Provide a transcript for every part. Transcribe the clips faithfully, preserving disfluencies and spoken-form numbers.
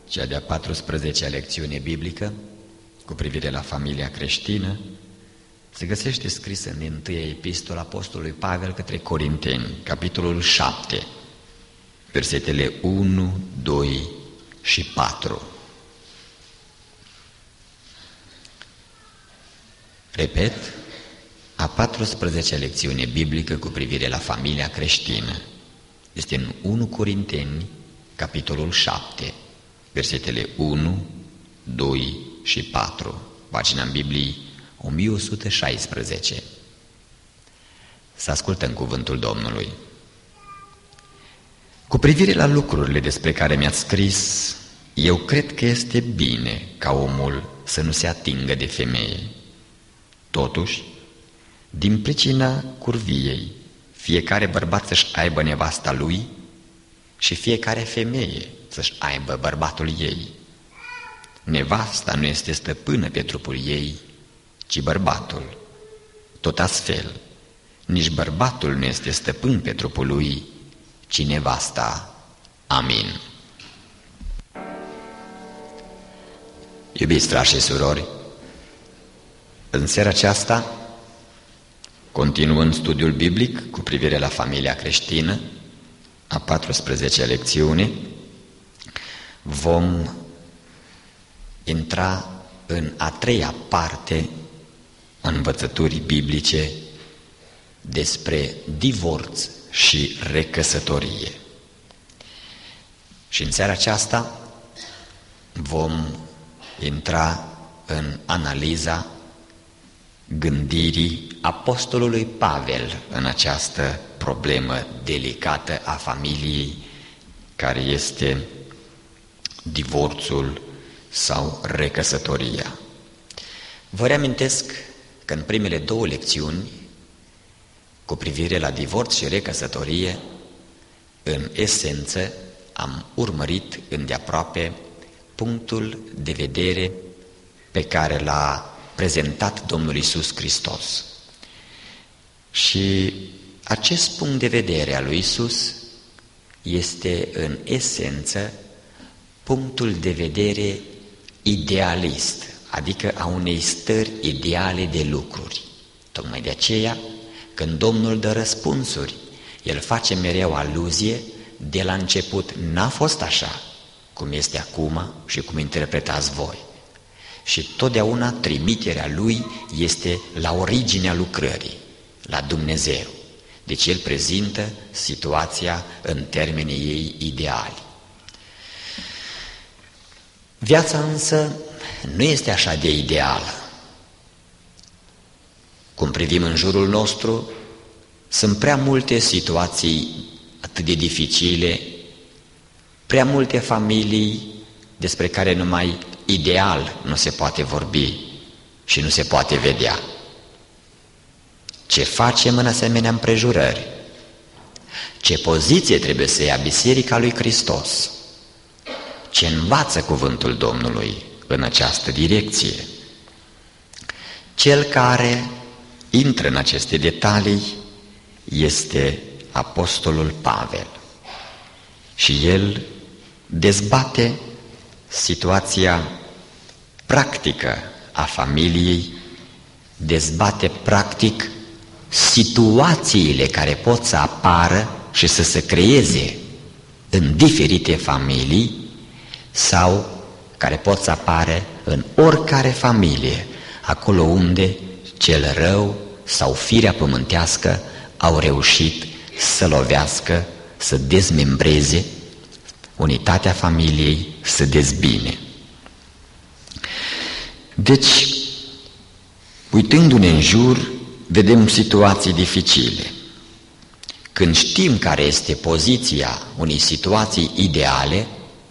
Cea de-a patrusprezecea lecțiune biblică cu privire la familia creștină se găsește scrisă în întâia epistola apostolului Pavel către Corinteni, capitolul șapte, versetele unu, doi și patru. Repet, a patrusprezecea lecțiune biblică cu privire la familia creștină este în unu Corinteni, capitolul șapte, versetele unu, doi și patru, pagina în Bibliei o mie o sută șaisprezece. Să ascultăm cuvântul Domnului. Cu privire la lucrurile despre care mi-ați scris, eu cred că este bine ca omul să nu se atingă de femeie. Totuși, din pricina curviei, fiecare bărbat să-și aibă nevasta lui și fiecare femeie să-și aibă bărbatul ei. Nevasta nu este stăpână pe trupul ei, ci bărbatul. Tot astfel, nici bărbatul nu este stăpân pe trupul lui, ci nevasta. Amin. Iubiți frați și surori, în seara aceasta, continuând studiul biblic cu privire la familia creștină, a patrusprezecea lecțiune, vom intra în a treia parte a învățăturii biblice despre divorț și recăsătorie. Și în seara aceasta vom intra în analiza gândirii apostolului Pavel în această problemă delicată a familiei, care este divorțul sau recăsătoria. Vă reamintesc că în primele două lecțiuni cu privire la divorț și recăsătorie, în esență am urmărit îndeaproape punctul de vedere pe care l-a prezentat Domnul Iisus Hristos. Și acest punct de vedere al lui Iisus este în esență punctul de vedere idealist, adică a unei stări ideale de lucruri. Tocmai de aceea, când Domnul dă răspunsuri, El face mereu aluzie, de la început n-a fost așa, cum este acum și cum interpretați voi. Și totdeauna trimiterea Lui este la originea lucrării, la Dumnezeu. Deci El prezintă situația în termenii ei ideali. Viața însă nu este așa de ideală. Cum privim în jurul nostru, sunt prea multe situații atât de dificile, prea multe familii despre care numai ideal nu se poate vorbi și nu se poate vedea. Ce facem în asemenea împrejurări? Ce poziție trebuie să ia Biserica lui Hristos? Ce învață cuvântul Domnului în această direcție? Cel care intră în aceste detalii este apostolul Pavel și el dezbate situația practică a familiei, dezbate practic situațiile care pot să apară și să se creeze în diferite familii sau care pot să apară în oricare familie, acolo unde cel rău sau firea pământească au reușit să lovească, să dezmembreze unitatea familiei, să dezbine. Deci, uitându-ne în jur, vedem situații dificile. Când știm care este poziția unei situații ideale,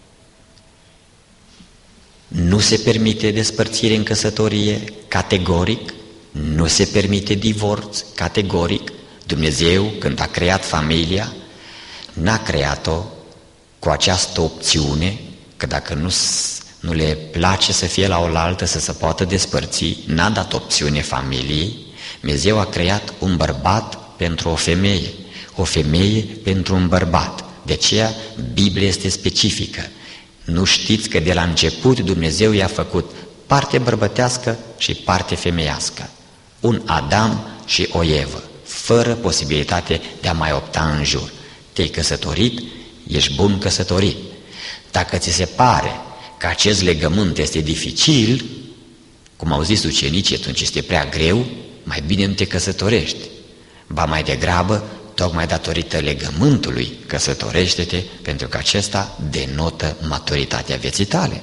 nu se permite despărțire în căsătorie categoric, nu se permite divorț categoric. Dumnezeu, când a creat familia, n-a creat-o cu această opțiune, că dacă nu, nu le place să fie la oaltă, să se poată despărți, n-a dat opțiune familiei. Dumnezeu a creat un bărbat pentru o femeie, o femeie pentru un bărbat. De aceea, Biblia este specifică. Nu știți că de la început Dumnezeu i-a făcut parte bărbătească și parte femeiască, un Adam și o Evă, fără posibilitate de a mai opta în jur. Te-ai căsătorit, ești bun căsătorit. Dacă ți se pare că acest legământ este dificil, cum au zis ucenicii, atunci este prea greu, mai bine nu te căsătorești. Ba mai degrabă, tocmai datorită legământului, căsătorește-te, pentru că acesta denotă maturitatea vieții tale.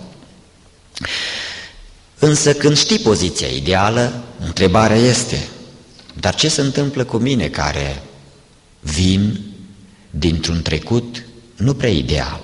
Însă când știi poziția ideală, întrebarea este, dar ce se întâmplă cu mine care vin dintr-un trecut nu prea ideal?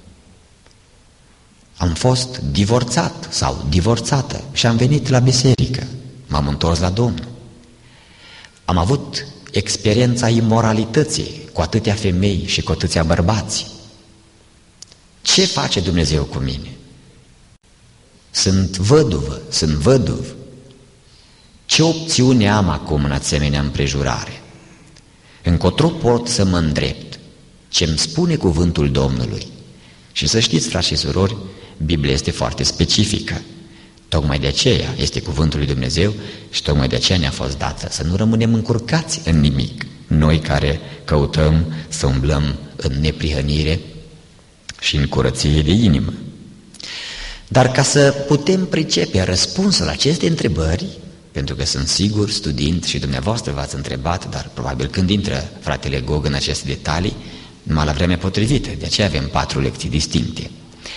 Am fost divorțat sau divorțată și am venit la biserică, m-am întors la Domnul. Am avut experiența imoralității cu atâtea femei și cu atâția bărbați. Ce face Dumnezeu cu mine? Sunt văduvă, sunt văduv. Ce opțiune am acum în asemenea împrejurare? Încotro pot să mă îndrept? Ce-mi spune cuvântul Domnului? Și să știți, frați și surori, Biblia este foarte specifică. Tocmai de aceea este cuvântul lui Dumnezeu și tocmai de aceea ne-a fost dată să nu rămânem încurcați în nimic. Noi care căutăm să umblăm în neprihănire și în curăție de inimă. Dar ca să putem pricepe răspunsul la aceste întrebări, pentru că sunt sigur, studiind și dumneavoastră v-ați întrebat, dar probabil când intră fratele Gog în aceste detalii, numai la vremea potrivită, de aceea avem patru lecții distincte.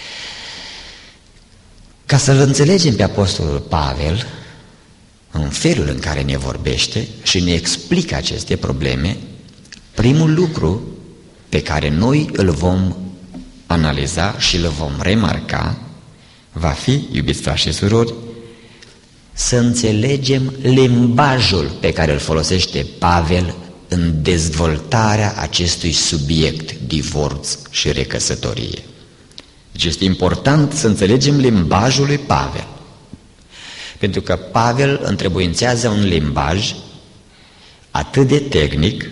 Ca să-l înțelegem pe Apostolul Pavel în felul în care ne vorbește și ne explică aceste probleme, primul lucru pe care noi îl vom analiza și îl vom remarca va fi, iubiți frați și surori, să înțelegem limbajul pe care îl folosește Pavel în dezvoltarea acestui subiect, divorț și recăsătorie. Deci este important să înțelegem limbajul lui Pavel, pentru că Pavel întrebuințează un limbaj atât de tehnic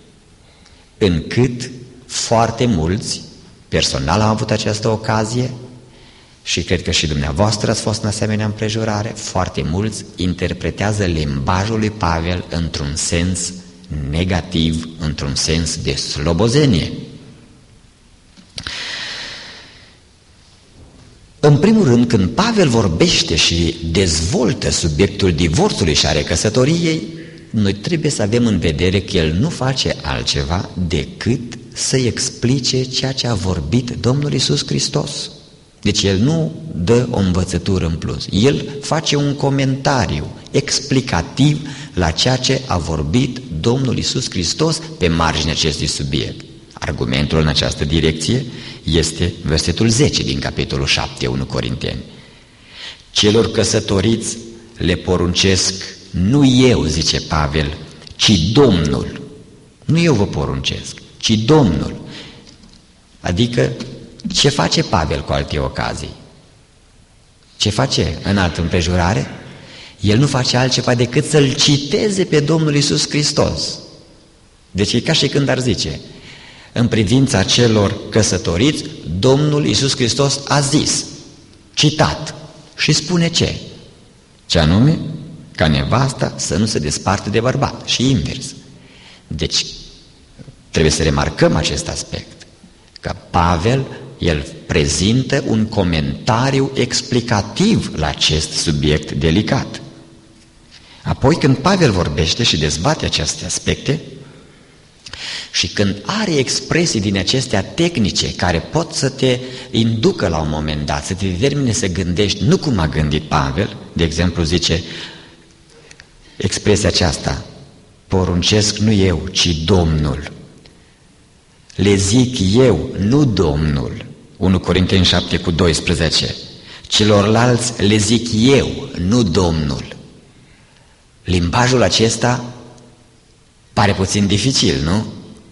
încât foarte mulți, personal am avut această ocazie și cred că și dumneavoastră ați fost în asemenea împrejurare, foarte mulți interpretează limbajul lui Pavel într-un sens negativ, într-un sens de slobozenie. În primul rând, când Pavel vorbește și dezvoltă subiectul divorțului și a recăsătoriei, noi trebuie să avem în vedere că el nu face altceva decât să-i explice ceea ce a vorbit Domnul Iisus Hristos. Deci el nu dă o învățătură în plus, el face un comentariu explicativ la ceea ce a vorbit Domnul Iisus Hristos pe marginea acestui subiect. Argumentul în această direcție este versetul zece din capitolul șapte, unu Corinteni. Celor căsătoriți le poruncesc, nu eu, zice Pavel, ci Domnul. Nu eu vă poruncesc, ci Domnul. Adică, ce face Pavel cu alte ocazii? Ce face în altă împrejurare? El nu face altceva decât să-L citeze pe Domnul Iisus Hristos. Deci e ca și când ar zice, în privința celor căsătoriți, Domnul Iisus Hristos a zis, citat, și spune ce? Ce anume? Ca nevasta să nu se despartă de bărbat și invers. Deci, trebuie să remarcăm acest aspect, că Pavel, el prezintă un comentariu explicativ la acest subiect delicat. Apoi, când Pavel vorbește și dezbate aceste aspecte, și când are expresii din acestea tehnice care pot să te inducă la un moment dat, să te determine să gândești nu cum a gândit Pavel, de exemplu zice expresia aceasta, poruncesc nu eu, ci Domnul. Le zic eu, nu Domnul. unu Corinteni șapte cu doisprezece. Celorlalți le zic eu, nu Domnul. Limbajul acesta pare puțin dificil, nu?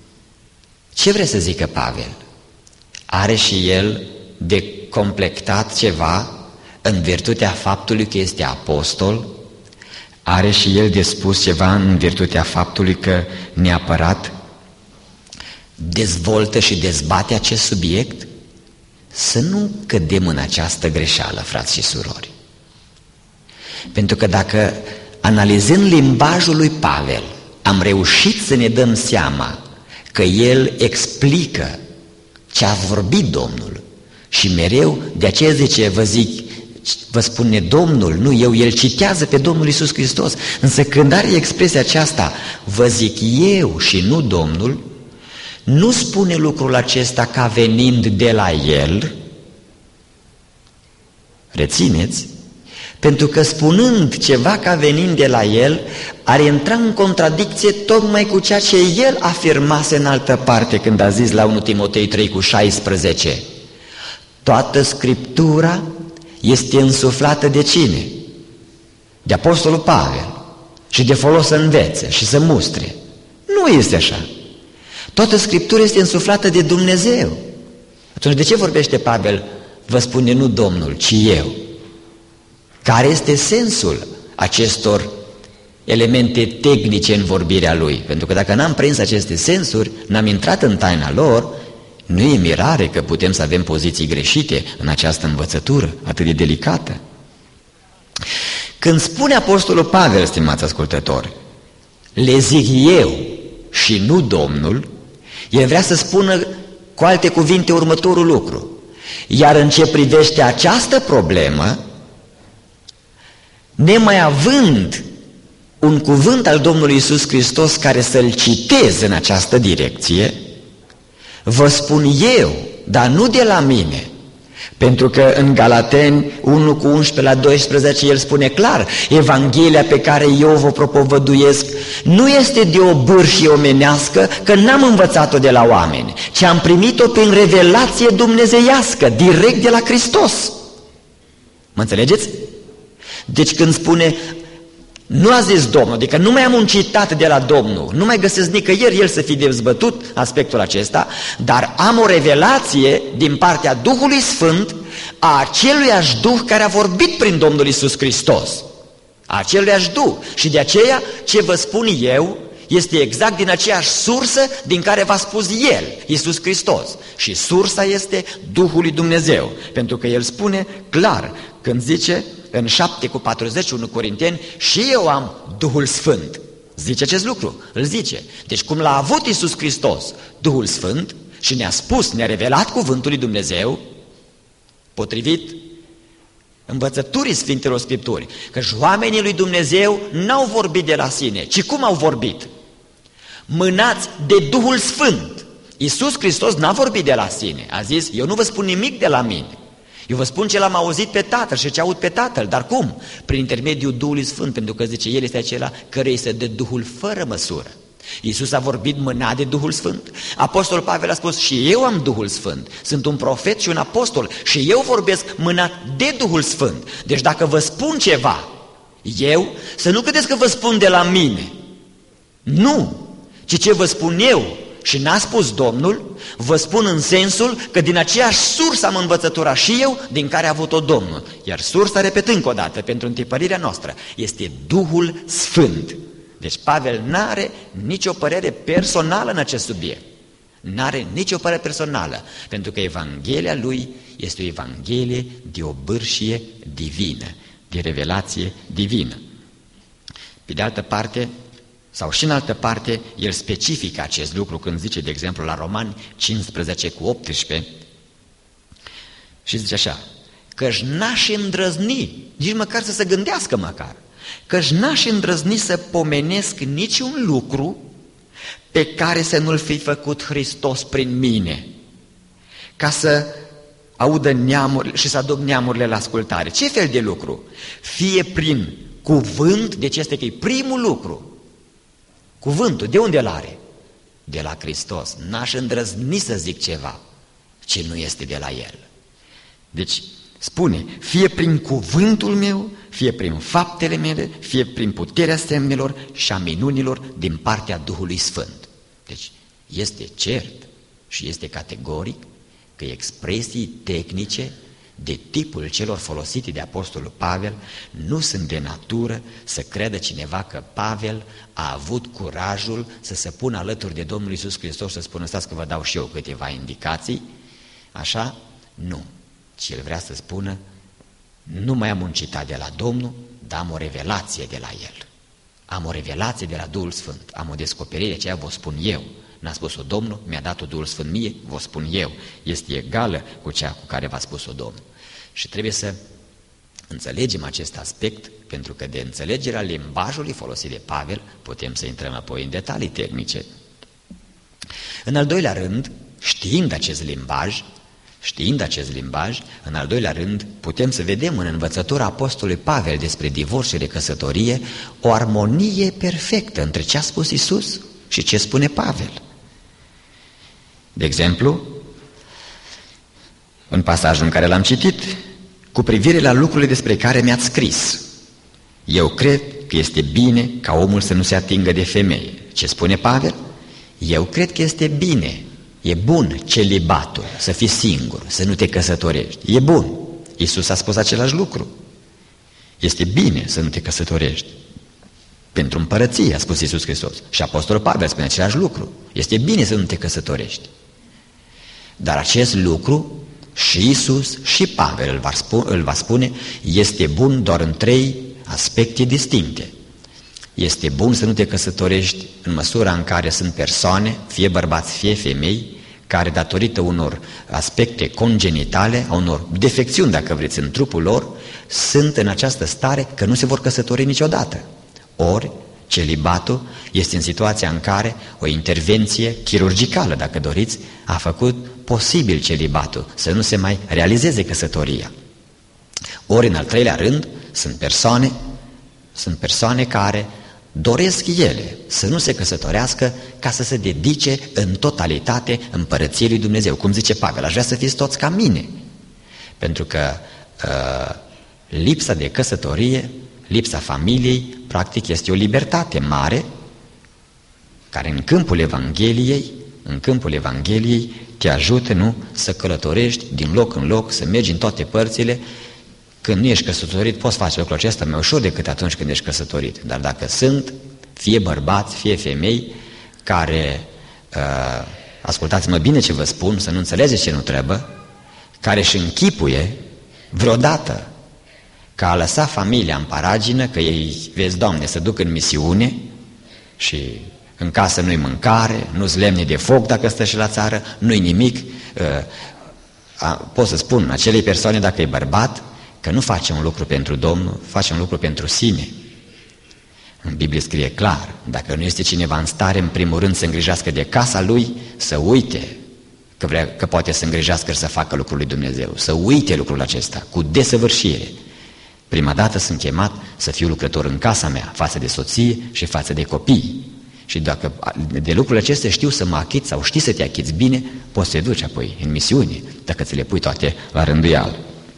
Ce vrea să zică Pavel? Are și el de completat ceva în virtutea faptului că este apostol? Are și el de spus ceva în virtutea faptului că neapărat dezvoltă și dezbate acest subiect? să nu cădem în această greșeală, frați și surori. Pentru că dacă, analizând limbajul lui Pavel, am reușit să ne dăm seama că el explică ce a vorbit Domnul și mereu, de aceea zice, vă zic, vă spune Domnul, nu eu, el citează pe Domnul Iisus Hristos, însă când are expresia aceasta, vă zic eu și nu Domnul, nu spune lucrul acesta ca venind de la el, rețineți, pentru că spunând ceva ca venind de la el, ar intra în contradicție tocmai cu ceea ce el afirmase în altă parte când a zis la unu Timotei trei cu șaisprezece, toată Scriptura este însuflată de cine? De Apostolul Pavel și de folos să învețe și să mustre. Nu este așa. Toată Scriptura este însuflată de Dumnezeu. Atunci de ce vorbește Pavel? Vă spune nu Domnul, ci eu. Care este sensul acestor elemente tehnice în vorbirea lui? Pentru că dacă n-am prins aceste sensuri, n-am intrat în taina lor, nu e mirare că putem să avem poziții greșite în această învățătură atât de delicată. Când spune Apostolul Pavel, stimați ascultători, le zic eu și nu Domnul, el vrea să spună cu alte cuvinte următorul lucru. Iar în ce privește această problemă, nemai având un cuvânt al Domnului Iisus Hristos care să-l citez în această direcție, vă spun eu, dar nu de la mine, pentru că în Galateni unu cu unsprezece la doisprezece el spune clar, Evanghelia pe care eu vă propovăduiesc nu este de o bârșie omenească, că n-am învățat-o de la oameni, ci am primit-o prin revelație dumnezeiască, direct de la Hristos. Mă înțelegeți? Deci când spune, nu a zis Domnul, adică nu mai am un citat de la Domnul, nu mai găsesc nicăieri el să fi dezbătut aspectul acesta, dar am o revelație din partea Duhului Sfânt a aceluiași Duh care a vorbit prin Domnul Iisus Hristos. A aceluiași Duh. Și de aceea ce vă spun eu este exact din aceeași sursă din care v-a spus El, Iisus Hristos. Și sursa este Duhul lui Dumnezeu, pentru că El spune clar când zice în șapte cu patruzeci, unu Corinteni, și eu am Duhul Sfânt. Zice acest lucru, îl zice. Deci cum l-a avut Iisus Hristos, Duhul Sfânt, și ne-a spus, ne-a revelat cuvântul lui Dumnezeu, potrivit învățăturii Sfintelor Scripturi, că oamenii lui Dumnezeu n-au vorbit de la sine, ci cum au vorbit? Mânați de Duhul Sfânt. Iisus Hristos n-a vorbit de la sine, a zis, eu nu vă spun nimic de la mine. Eu vă spun ce l-am auzit pe Tatăl și ce aud pe Tatăl, dar cum? Prin intermediul Duhului Sfânt, pentru că zice, El este acela care îi se dă Duhul fără măsură. Iisus a vorbit mânat de Duhul Sfânt. Apostolul Pavel a spus, și eu am Duhul Sfânt, sunt un profet și un apostol și eu vorbesc mânat de Duhul Sfânt. Deci dacă vă spun ceva, eu, să nu credeți că vă spun de la mine. Nu, ci ce vă spun eu și n-a spus Domnul, vă spun în sensul că din aceeași sursă am învățătura și eu din care a avut-o Domnul. Iar sursa, repet încă o dată, pentru întipărirea noastră, este Duhul Sfânt. Deci Pavel n-are nicio părere personală în acest subiect. N-are nicio părere personală, pentru că Evanghelia lui este o Evanghelie de o bârșie divină, de revelație divină. Pe de altă parte, sau și în altă parte, el specifică acest lucru când zice, de exemplu, la Romani cincisprezece cu optsprezece, și zice așa, că-și n-aș îndrăzni, nici măcar să se gândească măcar, că-și n-aș îndrăzni să pomenesc niciun lucru pe care să nu-l fi făcut Hristos prin mine, ca să audă neamurile și să aduc neamurile la ascultare. Ce fel de lucru? Fie prin cuvânt, deci este că e primul lucru. Cuvântul, de unde îl are? De la Hristos. N-aș îndrăzni să zic ceva ce nu este de la El. Deci spune, fie prin cuvântul meu, fie prin faptele mele, fie prin puterea semnelor și a minunilor din partea Duhului Sfânt. Deci este cert și este categoric că expresii tehnice de tipul celor folosite de Apostolul Pavel nu sunt de natură să creadă cineva că Pavel a avut curajul să se pună alături de Domnul Iisus Hristos și să spună, stați că vă dau și eu câteva indicații, așa, Nu, ci el vrea să spună, nu mai am un citat de la Domnul, dar am o revelație de la El. Am o revelație de la Duhul Sfânt, am o descoperire, aceea vă spun eu. N-a spus-o Domnul, mi-a dat-o Duhul Sfânt mie, vă spun eu. Este egală cu cea cu care v-a spus-o Domnul. Și trebuie să înțelegem acest aspect, pentru că de înțelegerea limbajului folosit de Pavel putem să intrăm apoi în detalii tehnice. În al doilea rând, știind acest limbaj, știind acest limbaj, în al doilea rând, putem să vedem în învățătura apostolului Pavel despre divorț și recăsătorie o armonie perfectă între ce a spus Iisus și ce spune Pavel. De exemplu, în pasajul în care l-am citit, cu privire la lucrurile despre care mi-ați scris, eu cred că este bine ca omul să nu se atingă de femeie. Ce spune Pavel? Eu cred că este bine, e bun celibatul, să fii singur, să nu te căsătorești. E bun. Iisus a spus același lucru. Este bine să nu te căsătorești. Pentru împărăție, a spus Iisus Hristos. Și apostolul Pavel spune același lucru. Este bine să nu te căsătorești. Dar acest lucru și Iisus și Pavel îl va spune, îl va spune este bun doar în trei aspecte distincte. Este bun să nu te căsătorești în măsura în care sunt persoane, fie bărbați, fie femei, care datorită unor aspecte congenitale, a unor defecțiuni, dacă vreți, în trupul lor, sunt în această stare că nu se vor căsători niciodată. Ori, celibatul este în situația în care o intervenție chirurgicală, dacă doriți, a făcut posibil celibatul, să nu se mai realizeze căsătoria. Ori, în al treilea rând, sunt persoane, sunt persoane care doresc ele să nu se căsătorească ca să se dedice în totalitate împărăției lui Dumnezeu. Cum zice Pavel, aș vrea să fiți toți ca mine. Pentru că uh, lipsa de căsătorie, lipsa familiei, practic este o libertate mare care în câmpul Evangheliei, în câmpul Evangheliei te ajută, nu, să călătorești din loc în loc, să mergi în toate părțile. Când nu ești căsătorit, poți face lucrul acesta mai ușor decât atunci când ești căsătorit. Dar dacă sunt, fie bărbați, fie femei, care, uh, ascultați-mă bine ce vă spun, să nu înțelegeți ce nu trebuie, care își închipuie vreodată că a lăsat familia în paragină, că ei, vezi, Doamne, să duc în misiune și în casă nu-i mâncare, nu-s lemne de foc dacă stă și la țară, nu-i nimic. Uh, a, pot să spun acelei persoane, dacă e bărbat, că nu face un lucru pentru Domnul, face un lucru pentru sine. În Biblie scrie clar, dacă nu este cineva în stare, în primul rând, să îngrijească de casa lui, să uite că, vrea, că poate să îngrijească și să facă lucrul lui Dumnezeu, să uite lucrul acesta cu desăvârșire. Prima dată sunt chemat să fiu lucrător în casa mea, față de soție și față de copii. Și dacă de lucrurile acestea știu să mă achit sau știi să te achiți bine, poți să te duci apoi în misiune, dacă ți le pui toate la rânduială.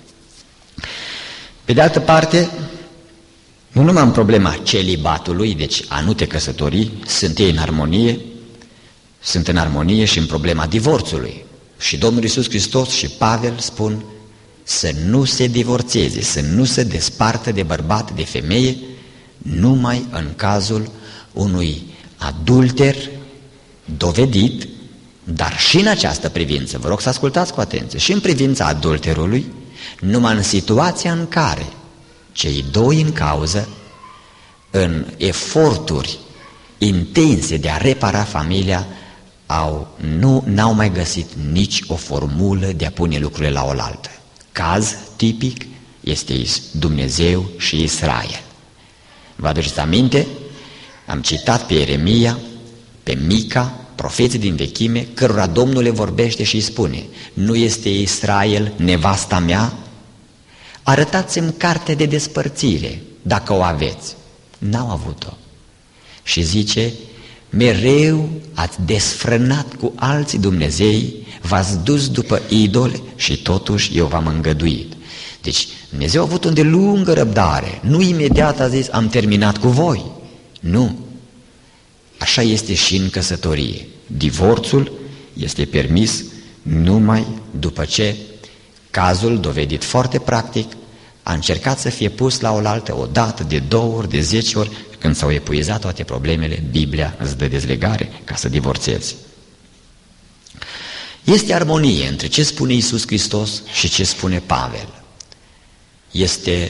Pe de altă parte, nu numai în problema celibatului, deci a nu te căsători, sunt ei în armonie, sunt în armonie și în problema divorțului. Și Domnul Iisus Hristos și Pavel spun să nu se divorțeze, să nu se despartă de bărbat, de femeie, numai în cazul unui adulter dovedit, dar și în această privință, vă rog să ascultați cu atenție, și în privința adulterului, numai în situația în care cei doi în cauză, în eforturi intense de a repara familia, au, nu, n-au mai găsit nici o formulă de a pune lucrurile la oaltă. Caz tipic este Dumnezeu și Israel. Vă aduceți aminte? Am citat pe Ieremia, pe Mica, profeții din vechime, cărora Domnul le vorbește și îi spune: nu este Israel nevasta mea? Arătați-mi carte de despărțire, dacă o aveți. N-au avut-o. Și zice: mereu ați desfrânat cu alți Dumnezei, v-ați dus după idole și totuși eu v-am îngăduit. Deci Dumnezeu a avut o îndelungă răbdare, nu imediat a zis am terminat cu voi. Nu. Așa este și în căsătorie. Divorțul este permis numai după ce cazul, dovedit foarte practic, a încercat să fie pus la oaltă o dată, de două ori, de zece ori. Când s-au epuizat toate problemele, Biblia îți dă dezlegare ca să divorțezi. Este armonie între ce spune Iisus Hristos și ce spune Pavel. Este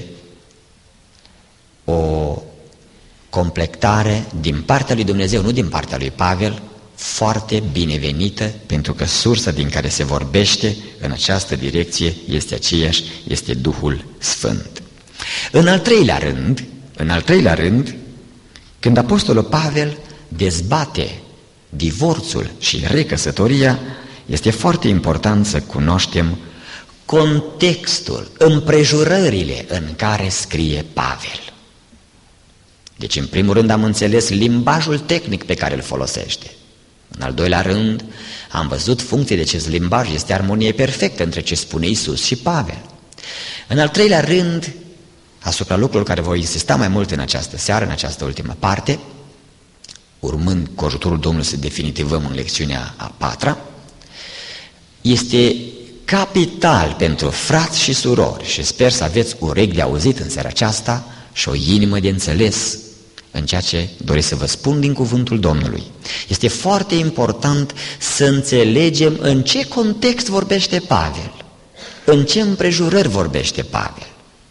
o completare din partea lui Dumnezeu, nu din partea lui Pavel, foarte binevenită, pentru că sursa din care se vorbește în această direcție este aceeași, este Duhul Sfânt. În al treilea rând, în al treilea rând, când apostolul Pavel dezbate divorțul și recăsătoria, este foarte important să cunoaștem contextul, împrejurările în care scrie Pavel. Deci, în primul rând, am înțeles limbajul tehnic pe care îl folosește. În al doilea rând, am văzut funcție de acest limbaj, este armonie perfectă între ce spune Iisus și Pavel. În al treilea rând, asupra lucrurilor care voi insista mai mult în această seară, în această ultimă parte, urmând cu ajutorul Domnului să definitivăm în lecțiunea a patra, este capital pentru frați și surori, și sper să aveți urechi de auzit în seara aceasta și o inimă de înțeles în ceea ce doresc să vă spun din cuvântul Domnului. Este foarte important să înțelegem în ce context vorbește Pavel, în ce împrejurări vorbește Pavel.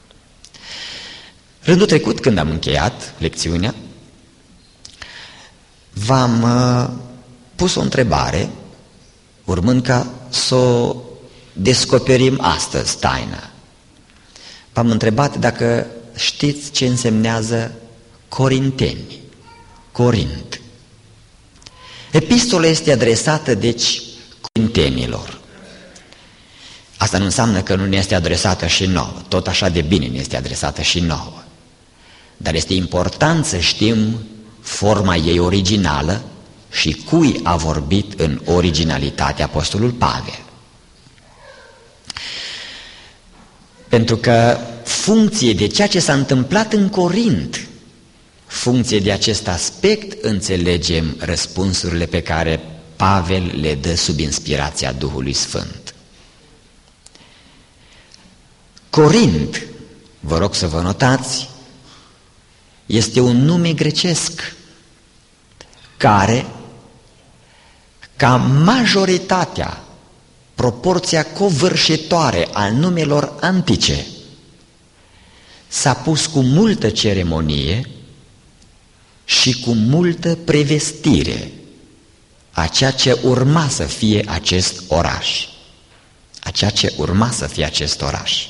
Rândul trecut, când am încheiat lecțiunea, v-am uh, pus o întrebare, urmând ca să o descoperim astăzi taina. V-am întrebat dacă știți ce însemnează Corinteni, Corint. Epistola este adresată, deci, corintenilor. Asta nu înseamnă că nu ne este adresată și nouă, tot așa de bine ne este adresată și nouă. Dar este important să știm forma ei originală și cui a vorbit în originalitate apostolul Pavel. Pentru că funcție de ceea ce s-a întâmplat în Corint, funcție de acest aspect, înțelegem răspunsurile pe care Pavel le dă sub inspirația Duhului Sfânt. Corint, vă rog să vă notați, este un nume grecesc care, ca majoritatea, proporția covârșitoare a numelor antice, s-a pus cu multă ceremonie și cu multă prevestire a ceea ce urma să fie acest oraș. A ceea ce urma să fie acest oraș.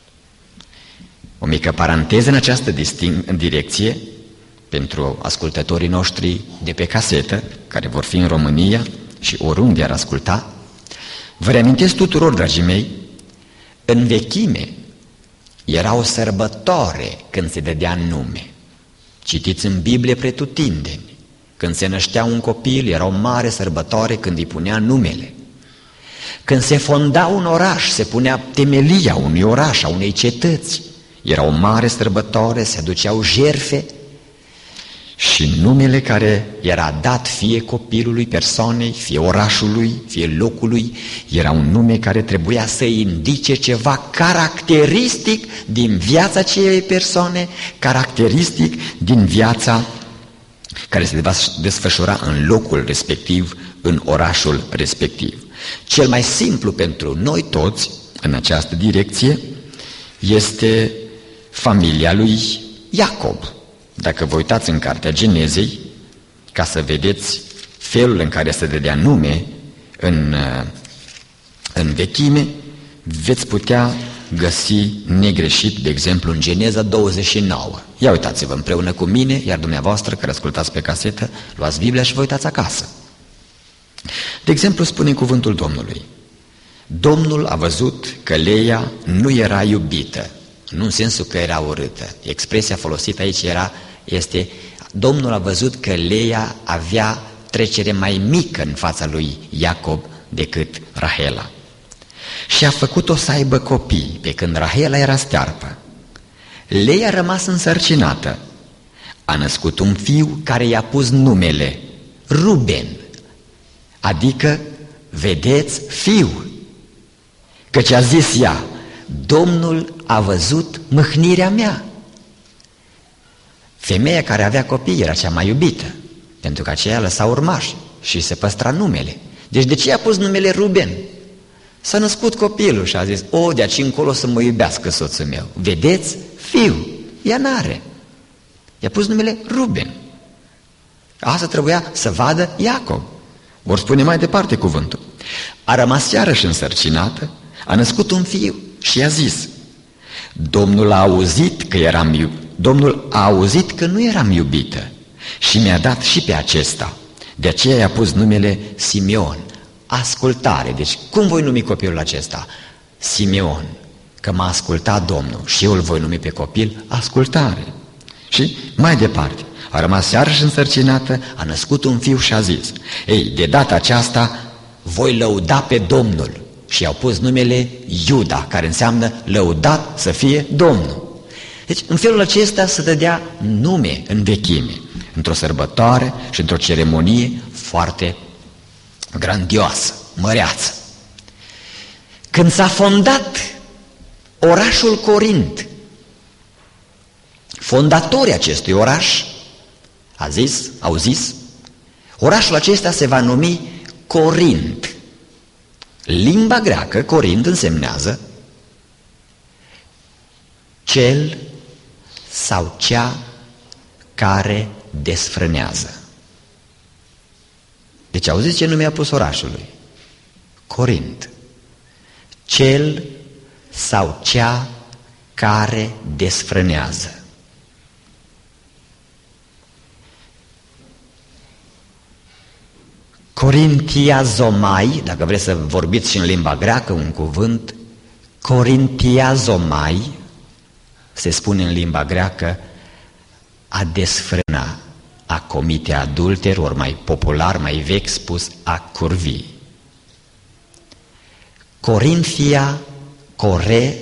O mică paranteză în această în direcție, pentru ascultătorii noștri de pe casetă, care vor fi în România și oriunde ar asculta, vă reamintesc tuturor, dragii mei, în vechime era o sărbătoare când se dădea nume. Citiți în Biblie pretutindeni, când se năștea un copil, era o mare sărbătoare când îi punea numele. Când se fonda un oraș, se punea temelia unui oraș, a unei cetăți, era o mare sărbătoare, se aduceau jertfe și numele care era dat fie copilului, persoanei, fie orașului, fie locului, era un nume care trebuia să indice ceva caracteristic din viața acelei persoane, caracteristic din viața care se va desfășura în locul respectiv, în orașul respectiv. Cel mai simplu pentru noi toți, în această direcție, este familia lui Iacob. Dacă vă uitați în cartea Genezei, ca să vedeți felul în care se dădea nume în, în vechime, veți putea găsi negreșit, de exemplu, în Geneza douăzeci și nouă. Ia uitați-vă împreună cu mine, iar dumneavoastră care ascultați pe casetă, luați Biblia și vă uitați acasă. De exemplu, spune cuvântul Domnului: Domnul a văzut că Leia nu era iubită, nu în sensul că era urâtă. Expresia folosită aici era, este, Domnul a văzut că Leia avea trecere mai mică în fața lui Iacob decât Rahela. Și a făcut-o să aibă copii, pe când Rahela era stearpă. Leia a rămas însărcinată. A născut un fiu care i-a pus numele Ruben, adică, vedeți, fiu. Căci a zis ea: Domnul a văzut mâhnirea mea. Femeia care avea copii era cea mai iubită, pentru că aceea lăsa urmași și se păstra numele. Deci de ce i-a pus numele Ruben? S-a născut copilul și a zis, o, de aici încolo să mă iubească soțul meu. Vedeți? Fiu. Ea n-are. I-a pus numele Ruben. Asta trebuia să vadă Iacov. Vor spune mai departe cuvântul. A rămas iarăși însărcinată, a născut un fiu și i-a zis, Domnul a auzit că eram iub... Domnul a auzit că nu eram iubită și mi-a dat și pe acesta. De aceea i-a pus numele Simeon. Ascultare. Deci cum voi numi copilul acesta? Simeon. Că m-a ascultat Domnul și eu îl voi numi pe copil ascultare. Și mai departe. A rămas iarăși însărcinată, a născut un fiu și a zis, ei, de data aceasta voi lăuda pe Domnul. Și i-au pus numele Iuda, care înseamnă lăudat să fie Domnul. Deci în felul acesta se dădea nume în vechime, într-o sărbătoare și într-o ceremonie foarte grandioasă, măreață. Când s-a fondat orașul Corint, fondatorii acestui oraș a zis, au zis, orașul acesta se va numi Corint. Limba greacă, Corint, însemnează cel sau cea care desfrânează. Deci auziți ce nume a pus orașului? Corint. Cel sau cea care desfrânează. Corintiazomai, dacă vreți să vorbiți și în limba greacă un cuvânt, Corintiazomai, se spune în limba greacă, a desfrâna, a comite adulter, ori mai popular, mai vechi spus, a curvi. Corintia, core,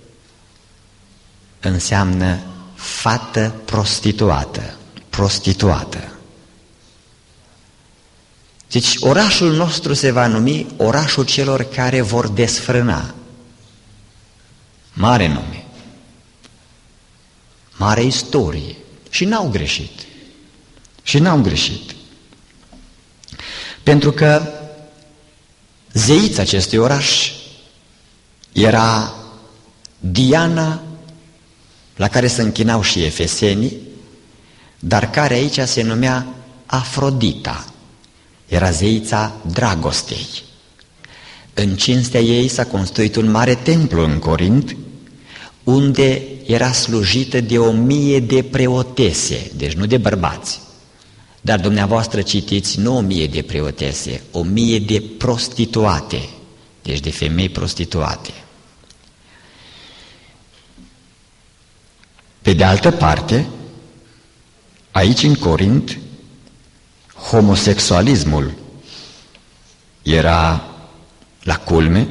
înseamnă fată prostituată, prostituată. Deci orașul nostru se va numi orașul celor care vor desfrâna. Mare nume, mare istorie. Și n-au greșit. Și n-au greșit. Pentru că zeița acestui oraș era Diana, la care se închinau și efesenii, dar care aici se numea Afrodita. Era zeița dragostei. În cinstea ei s-a construit un mare templu în Corint, unde era slujită de o mie de preotese, deci nu de bărbați. Dar dumneavoastră citiți nu o mie de preotese, o mie de prostituate, deci de femei prostituate. Pe de altă parte, aici în Corint, homosexualismul era la culme,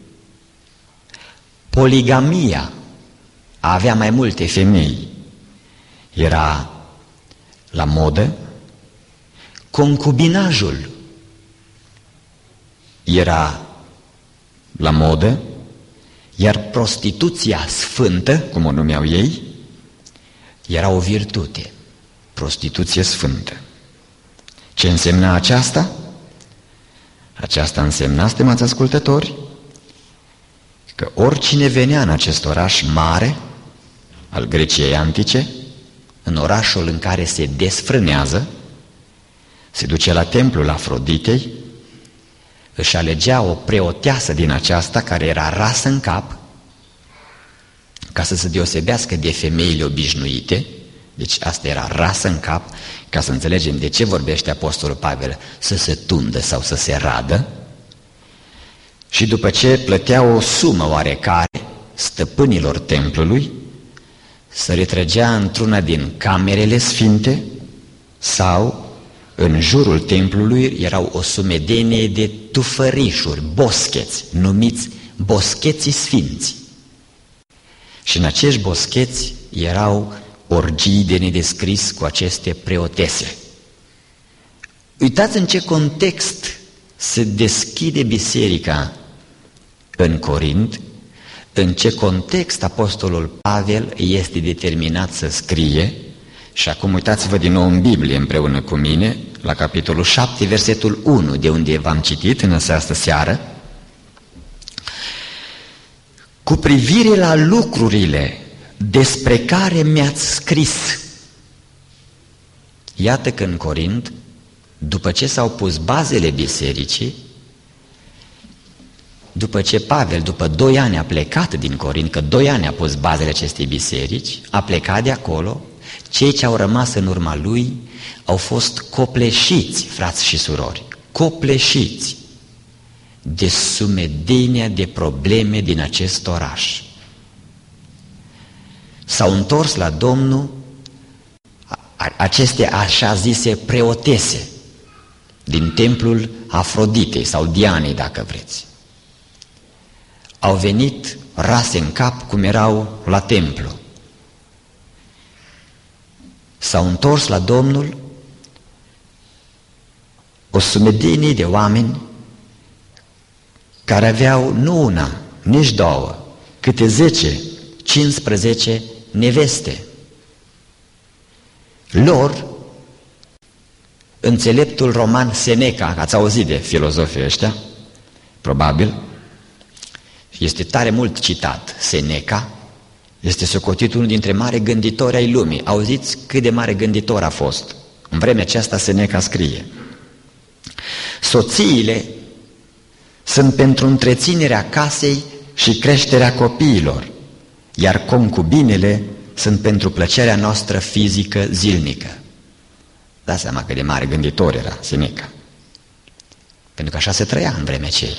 poligamia, a avea mai multe femei, era la modă, concubinajul era la modă, iar prostituția sfântă, cum o numeau ei, era o virtute, prostituție sfântă. Ce însemna aceasta? Aceasta însemna, stimați ascultători, că oricine venea în acest oraș mare al Greciei antice, în orașul în care se desfrânează, se duce la templul Afroditei, își alegea o preoteasă din aceasta care era rasă în cap, ca să se deosebească de femeile obișnuite. Deci asta era rasă în cap, ca să înțelegem de ce vorbește Apostolul Pavel, să se tundă sau să se radă. Și după ce plătea o sumă oarecare stăpânilor templului, se retrăgea într-una din camerele sfinte sau în jurul templului erau o sumedenie de tufărișuri, boscheți, numiți boscheții sfinți. Și în acești boscheți erau orgii de nedescris cu aceste preotese. Uitați în ce context se deschide biserica în Corint, în ce context Apostolul Pavel este determinat să scrie. Și acum uitați-vă din nou în Biblie împreună cu mine la capitolul șapte, versetul unu, de unde v-am citit în această seară, cu privire la lucrurile despre care mi-ați scris. Iată că în Corint, după ce s-au pus bazele bisericii, după ce Pavel, după doi ani, a plecat din Corint, că doi ani a pus bazele acestei biserici, a plecat de acolo, cei ce au rămas în urma lui au fost copleșiți, frați și surori, copleșiți de sumedenia de probleme din acest oraș. S-au întors la Domnul aceste așa zise preotese din templul Afroditei sau Dianei, dacă vreți. Au venit rase în cap cum erau la templu. S-au întors la Domnul o sumedenie de oameni care aveau nu una, nici două, câte zece, cincisprezece neveste. Lor, înțeleptul roman Seneca, ați auzit de filozofii ăștia? Probabil. Este tare mult citat. Seneca este socotit unul dintre mari gânditori ai lumii. Auziți cât de mare gânditor a fost. În vremea aceasta Seneca scrie: soțiile sunt pentru întreținerea casei și creșterea copiilor, iar concubinele sunt pentru plăcerea noastră fizică zilnică. Dați seama cât de mare gânditor era Seneca. Pentru că așa se trăia în vremea aceea.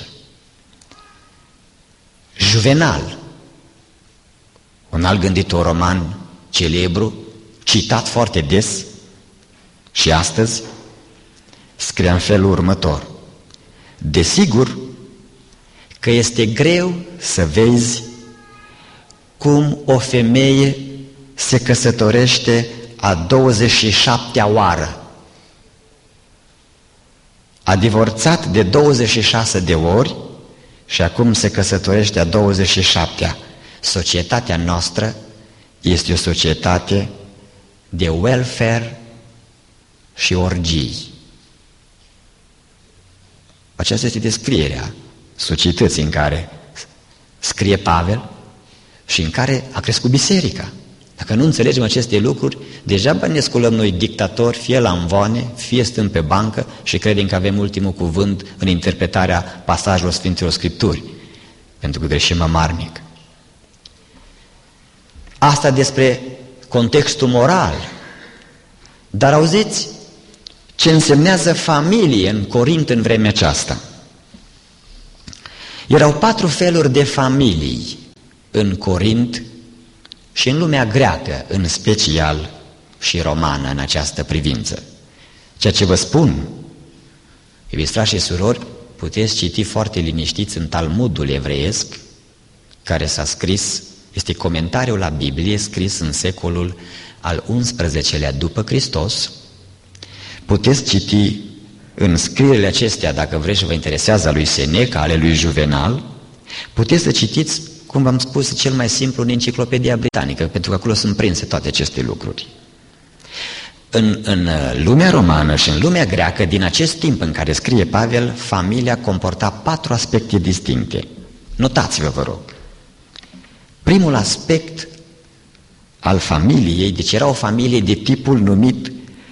Juvenal, un alt gânditor roman celebru, citat foarte des și astăzi, scrie în felul următor: desigur că este greu să vezi cum o femeie se căsătorește a douăzeci și șaptea oară. A divorțat de douăzeci și șase de ori și acum se căsătorește a douăzeci și șaptea. Societatea noastră este o societate de welfare și orgii. Aceasta este descrierea societății în care scrie Pavel și în care a crescut biserica. Dacă nu înțelegem aceste lucruri, degeaba ne sculăm noi dictatori, fie la învoane, fie stând pe bancă și credem că avem ultimul cuvânt în interpretarea pasajelor Sfintelor Scripturi, pentru că greșim amarnic. Asta despre contextul moral. Dar auziți ce însemnează familie în Corint în vremea aceasta. Erau patru feluri de familii în Corint și în lumea greacă, în special, și romană în această privință. Ceea ce vă spun, iubiți frați și surori, puteți citi foarte liniștiți în Talmudul evreiesc, care s-a scris, este comentariul la Biblie scris în secolul al unsprezecelea după Hristos. Puteți citi în scrierile acestea, dacă vreți și vă interesează, lui Seneca, ale lui Juvenal. Puteți să citiți, cum v-am spus, cel mai simplu în Enciclopedia Britanică, pentru că acolo sunt prinse toate aceste lucruri. În, în lumea romană și în lumea greacă, din acest timp în care scrie Pavel, familia comporta patru aspecte distincte. Notați-vă, vă rog. Primul aspect al familiei, deci era o familie de tipul numit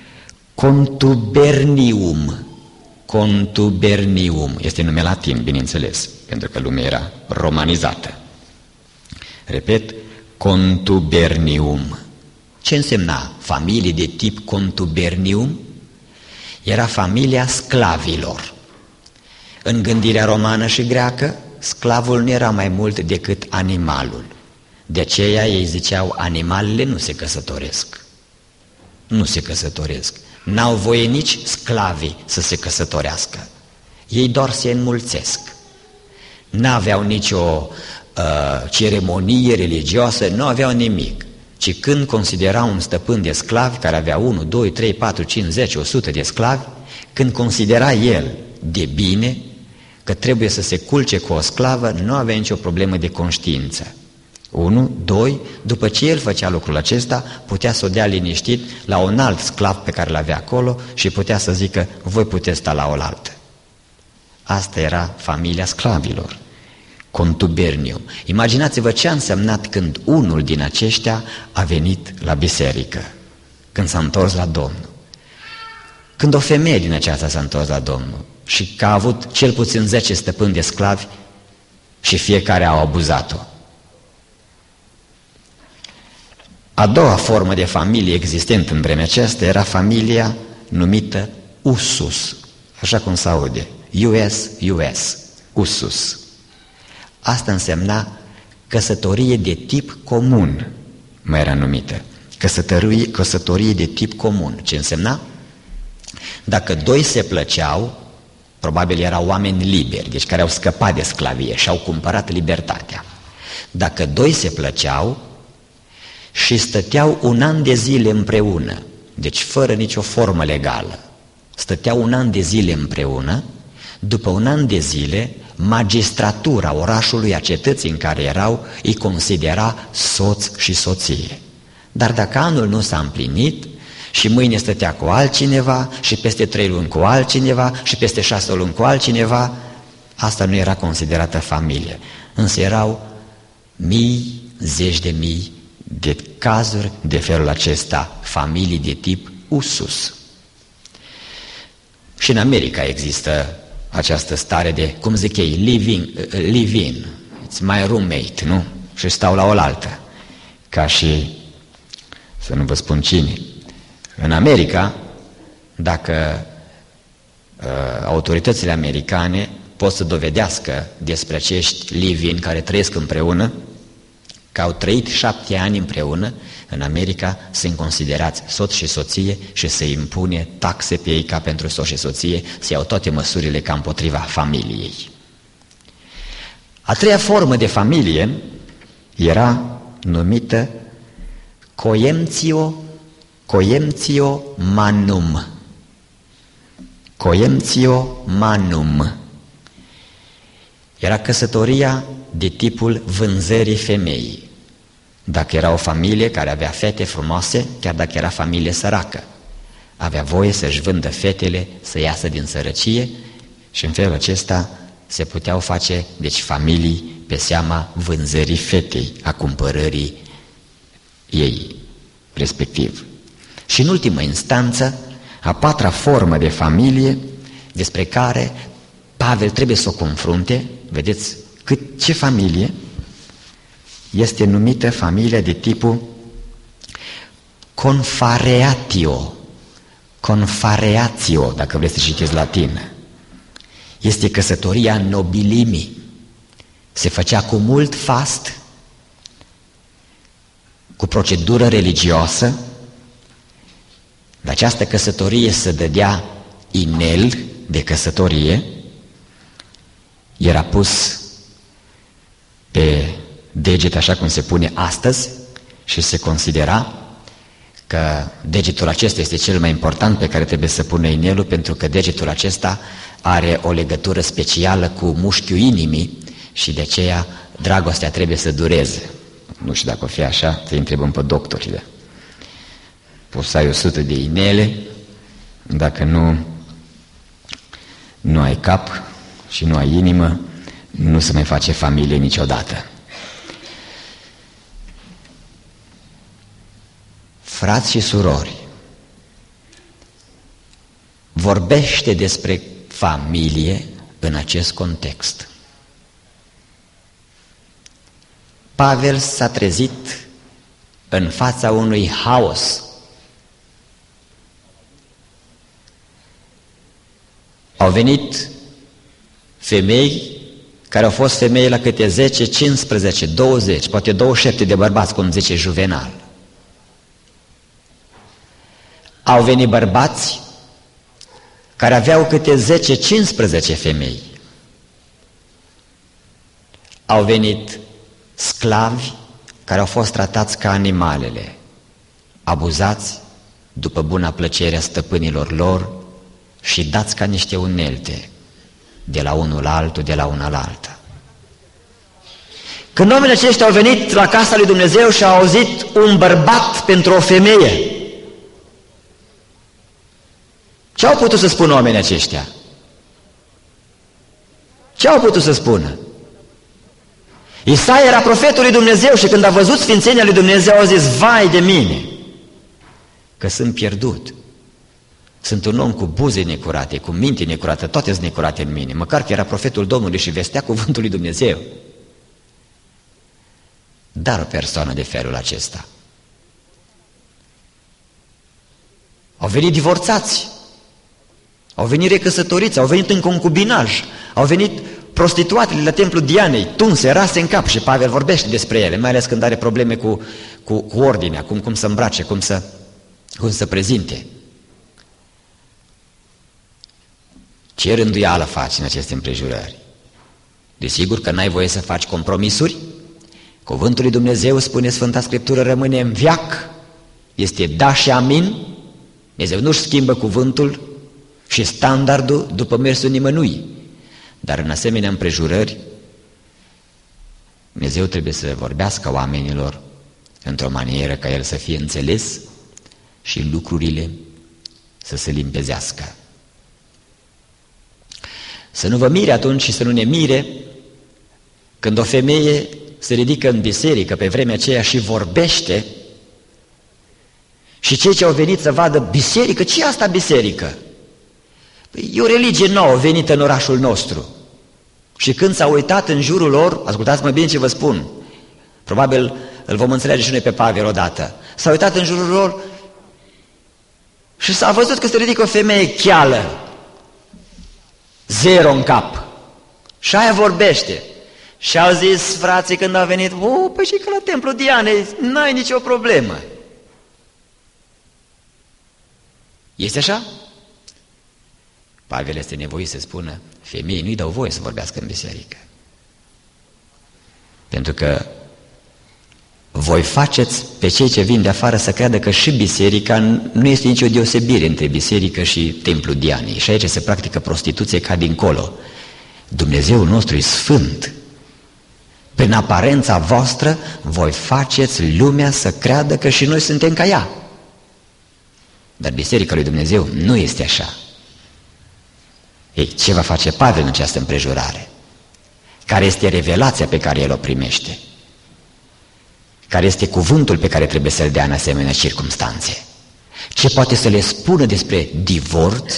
contubernium. Contubernium este nume latin, bineînțeles, pentru că lumea era romanizată. Repet, contubernium. Ce însemna familie de tip contubernium? Era familia sclavilor. În gândirea romană și greacă, sclavul nu era mai mult decât animalul. De aceea ei ziceau, animalele nu se căsătoresc. Nu se căsătoresc. N-au voie nici sclavii să se căsătorească. Ei doar se înmulțesc. N-aveau nicio uh, ceremonie religioasă, nu aveau nimic. Ci când considera un stăpân de sclavi, care avea unu, doi, trei, patru, cinci, zece, o sută de sclavi, când considera el de bine că trebuie să se culce cu o sclavă, nu avea nicio problemă de conștiință. Unu, doi, după ce el făcea lucrul acesta, putea să o dea liniștit la un alt sclav pe care l-avea acolo și putea să zică, voi puteți sta la oaltă. Asta era familia sclavilor, contubernium. Imaginați-vă ce a însemnat când unul din aceștia a venit la biserică, când s-a întors la Domnul. Când o femeie din aceasta s-a întors la Domnul și că a avut cel puțin zece stăpâni de sclavi și fiecare au abuzat-o. A doua formă de familie existentă în vremea aceasta era familia numită usus, așa cum se aude, U S U S, usus. Asta însemna căsătorie de tip comun, mai era numită, căsătorie, căsătorie de tip comun. Ce însemna? Dacă doi se plăceau, probabil erau oameni liberi, deci care au scăpat de sclavie și au cumpărat libertatea. Dacă doi se plăceau și stăteau un an de zile împreună, deci fără nicio formă legală, stăteau un an de zile împreună, după un an de zile, magistratura orașului, a cetății în care erau, îi considera soț și soție. Dar dacă anul nu s-a împlinit și mâine stătea cu altcineva și peste trei luni cu altcineva și peste șase luni cu altcineva, asta nu era considerată familie. Însă erau mii, zeci de mii de cazuri de felul acesta, familii de tip usus. Și în America există această stare de, cum zic ei, live-in, live-in, it's my roommate, nu? Și stau la oaltă, ca și, să nu vă spun cine. În America, dacă uh, autoritățile americane pot să dovedească despre acești live-in care trăiesc împreună, că au trăit șapte ani împreună, în America sunt considerați soț și soție și se impune taxe pe ei ca pentru soț și soție, se iau toate măsurile ca împotriva familiei. A treia formă de familie era numită coemptio, coemptio manum. Coemptio manum. Era căsătoria de tipul vânzării femeii. Dacă era o familie care avea fete frumoase, chiar dacă era familie săracă, avea voie să-și vândă fetele, să iasă din sărăcie și în felul acesta se puteau face, deci, familii pe seama vânzării fetei, a cumpărării ei, respectiv. Și în ultimă instanță, a patra formă de familie despre care Pavel trebuie să o confrunte, vedeți cât, ce familie, este numită familia de tipul confareatio, confareatio, dacă vreți să citiți latină. Este căsătoria nobilimii. Se făcea cu mult fast, cu procedură religioasă. La această căsătorie se dădea inel de căsătorie, era pus pe deget așa cum se pune astăzi și se considera că degetul acesta este cel mai important pe care trebuie să pună inelul, pentru că degetul acesta are o legătură specială cu mușchiul inimii și de aceea dragostea trebuie să dureze. Nu știu dacă o fi așa, să-i întrebăm pe doctori. Da? Poți să ai o sută de inele, dacă nu, nu ai cap și nu ai inimă, nu se mai face familie niciodată. Frați și surori, vorbește despre familie în acest context. Pavel s-a trezit în fața unui haos. Au venit femei care au fost femei la câte zece, cincisprezece, douăzeci, poate douăzeci și șapte de bărbați, cum zice Juvenal. Au venit bărbați care aveau câte zece, cincisprezece femei. Au venit sclavi care au fost tratați ca animalele, abuzați după buna plăcere a stăpânilor lor și dați ca niște unelte, de la unul la altul, de la una la alta. Când oamenii aceștia au venit la casa lui Dumnezeu și au auzit un bărbat pentru o femeie, ce au putut să spună oamenii aceștia? Ce au putut să spună? Isaia era profetul lui Dumnezeu și când a văzut sfințenia lui Dumnezeu a zis: vai de mine, că sunt pierdut. Sunt un om cu buze necurate, cu minte necurată, toate sunt necurate în mine, măcar că era profetul Domnului și vestea cuvântul lui Dumnezeu. Dar o persoană de felul acesta. Au venit divorțați, au venit recăsătoriți, au venit în concubinaj, au venit prostituatele la templul Dianei, tunse, rase în cap, și Pavel vorbește despre ele, mai ales când are probleme cu, cu, cu ordinea, cum, cum să îmbrace, cum să, cum să prezinte. Ce rânduială faci în aceste împrejurări? Desigur că n-ai voie să faci compromisuri. Cuvântul lui Dumnezeu, spune Sfânta Scriptură, rămâne în veac, este da și amin. Dumnezeu nu-și schimbă cuvântul și standardul după mersul nimănui. Dar în asemenea împrejurări, Dumnezeu trebuie să vorbească oamenilor într-o manieră ca el să fie înțeles și lucrurile să se limpezească. Să nu vă mire atunci și să nu ne mire când o femeie se ridică în biserică pe vremea aceea și vorbește, și cei ce au venit să vadă biserică, ce e asta biserică? Păi e o religie nouă venită în orașul nostru. Și când s-au uitat în jurul lor, ascultați-mă bine ce vă spun, probabil îl vom înțelege și noi pe Pavel odată, s-au uitat în jurul lor și s-a văzut că se ridică o femeie cheală, zero în cap, și aia vorbește. Și au zis frații când a venit: o, păi și că la templul Dianei n-ai nicio problemă. Este așa? Pavel este nevoit să spună: femeii nu-i dau voie să vorbească în biserică. Pentru că voi faceți pe cei ce vin de afară să creadă că și biserica nu este nicio deosebire între biserică și templul Dianei. Și aici se practică prostituție ca dincolo. Dumnezeul nostru e sfânt. Prin aparența voastră voi faceți lumea să creadă că și noi suntem ca ea. Dar biserica lui Dumnezeu nu este așa. Ei, ce va face Pavel în această împrejurare? Care este revelația pe care el o primește? Care este cuvântul pe care trebuie să-l dea în asemenea circumstanțe? Ce poate să le spună despre divorț,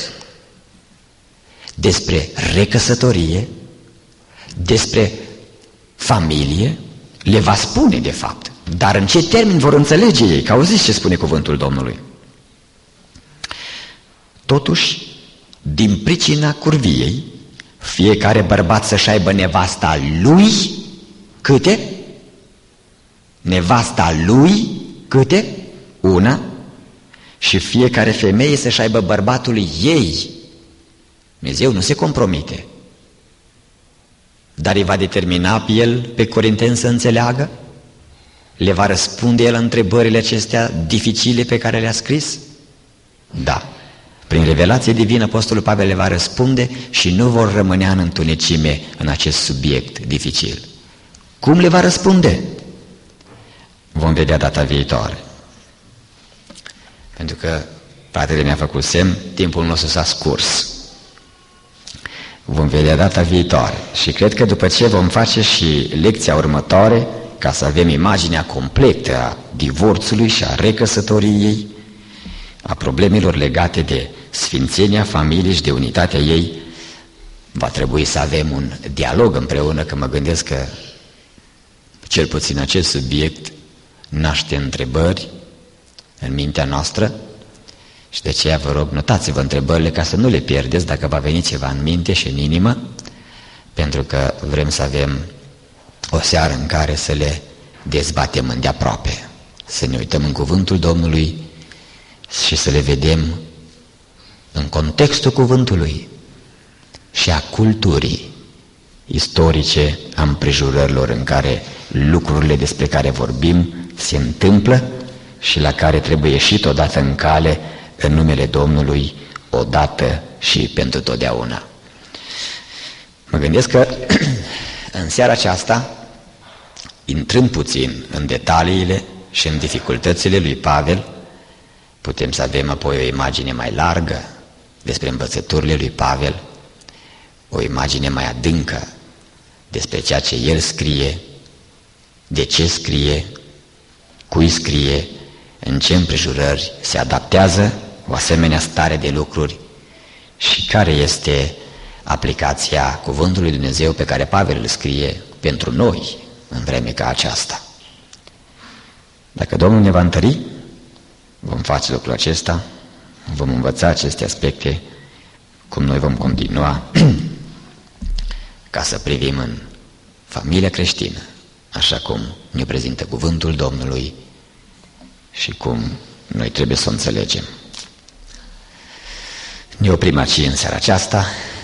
despre recăsătorie, despre familie? Le va spune de fapt, dar în ce termeni vor înțelege ei? Că auziți ce spune cuvântul Domnului. Totuși, din pricina curviei, fiecare bărbat să-și aibă nevasta lui câte? Nevasta lui câte? Una. Și fiecare femeie să-și aibă bărbatul ei. Dumnezeu nu se compromite, dar îi va determina pe el, pe corinteni, să înțeleagă? Le va răspunde el la întrebările acestea dificile pe care le-a scris? Da. Prin revelație divină, Apostolul Pavel le va răspunde și nu vor rămâne în întunecime în acest subiect dificil. Cum le va răspunde? Vom vedea data viitoare. Pentru că fratele mi-a făcut semn, timpul nostru s-a scurs. Vom vedea data viitoare și cred că după ce vom face și lecția următoare, ca să avem imaginea completă a divorțului și a recăsătoriei, a problemelor legate de sfințenia familiei și de unitatea ei, va trebui să avem un dialog împreună, că mă gândesc că cel puțin acest subiect naște întrebări în mintea noastră și de aceea vă rog, notați-vă întrebările ca să nu le pierdeți dacă va veni ceva în minte și în inimă, pentru că vrem să avem o seară în care să le dezbatem îndeaproape, să ne uităm în cuvântul Domnului și să le vedem în contextul cuvântului și a culturii istorice, a împrejurărilor în care lucrurile despre care vorbim se întâmplă și la care trebuie ieșit odată în cale în numele Domnului, odată și pentru totdeauna. Mă gândesc că în seara aceasta intrând puțin în detaliile și în dificultățile lui Pavel, putem să avem apoi o imagine mai largă despre învățăturile lui Pavel, o imagine mai adâncă despre ceea ce el scrie, de ce scrie, cui scrie, în ce împrejurări se adaptează o asemenea stare de lucruri și care este aplicația cuvântului lui Dumnezeu pe care Pavel îl scrie pentru noi în vreme ca aceasta. Dacă Domnul ne va întări, vom face lucrul acesta, vom învăța aceste aspecte, cum noi vom continua ca să privim în familia creștină, așa cum ne prezintă cuvântul Domnului și cum noi trebuie să o înțelegem. Ne oprim aici în seara aceasta.